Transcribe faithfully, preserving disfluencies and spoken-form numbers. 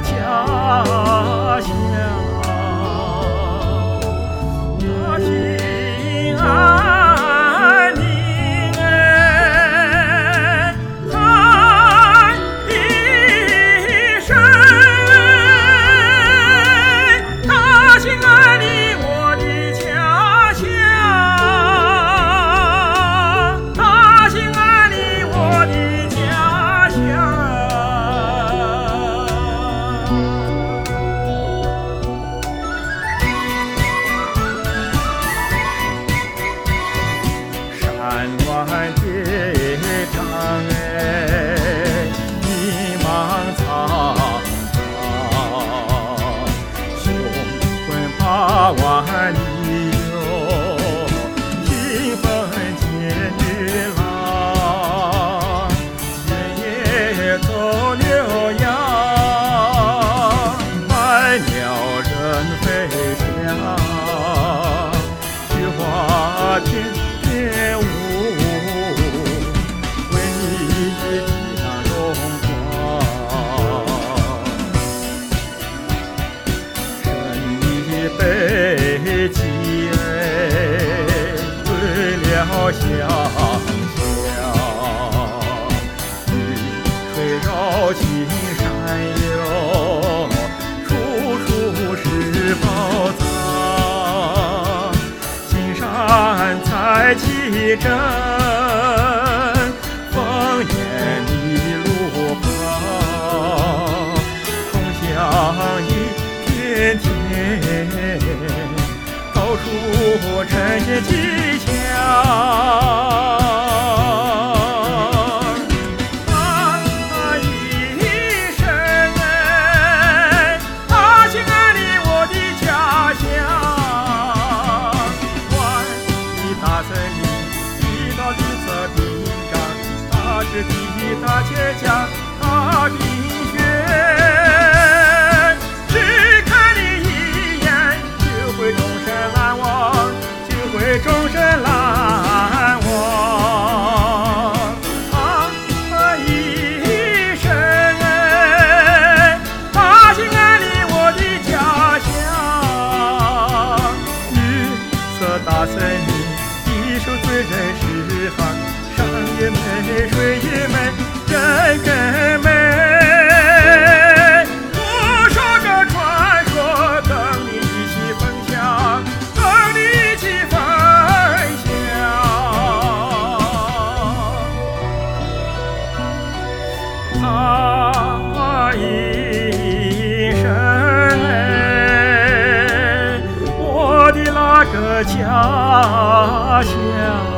家乡，他心安宁哎，他一生哎，他心安宁我的家乡，他心安宁我的家乡。山峦叠嶂哎，迷茫苍苍，雄浑八万里哟，兴奋千余浪，田野走牛羊，百鸟人飞翔，菊花片片舞，为你披上荣光。身已背脊哎，对了乡乡，雨水绕青山哟，处处是宝藏。金山彩旗阵，烽烟一路跑，同乡一片天，到处呈现吉祥。他一生哎，他心安宁我的家乡。万里大森林，一道绿色屏障，它是地大且强，它冰雪。只看你一眼，就会终身难忘，就会终身难忘。他一生哎，他心安宁我的家乡。绿色大森林，一手醉人诗行，山也美，水也美，人更美。多少个传说等你一起分享，等你一起分享。他一生哎，我的那个家乡。